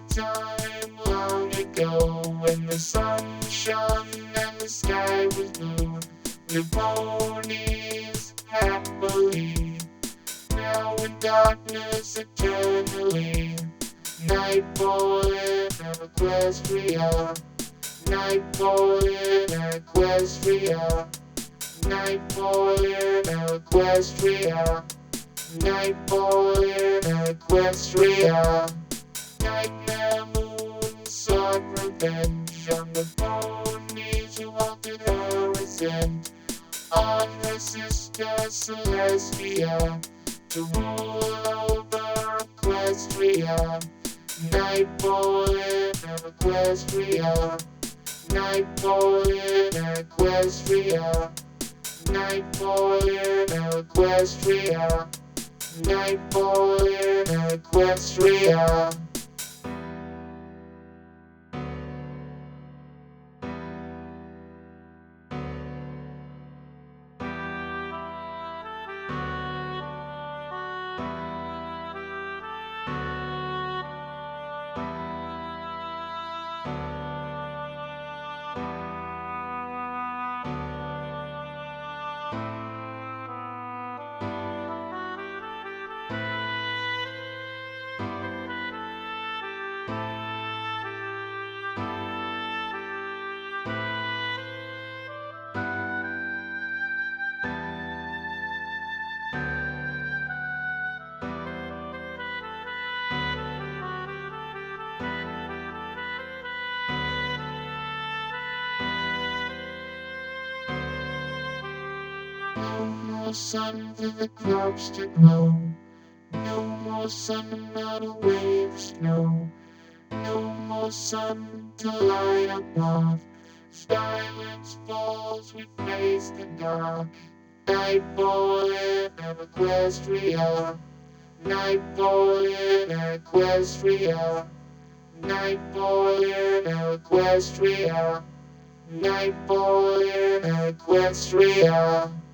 time long ago, when the sun shone and the sky was blue, the ponies happily, now in darkness eternally. Napoleon Equestria, Napoleon Equestria, Napoleon Equestria, Napoleon Equestria. Nightmare moon sought revenge on the ponies who halted her ascent, on her sister Celestia, to rule over Equestria. Napoleon Equestria, Napoleon Equestria, Napoleon Equestria, Napoleon Equestria. No more sun for the crops to grow, no more sun to melt away the snow, no more sun to light up path. Silence falls, we face the dark. Napoleon Equestria, Napoleon Equestria, Napoleon Equestria, Napoleon Equestria.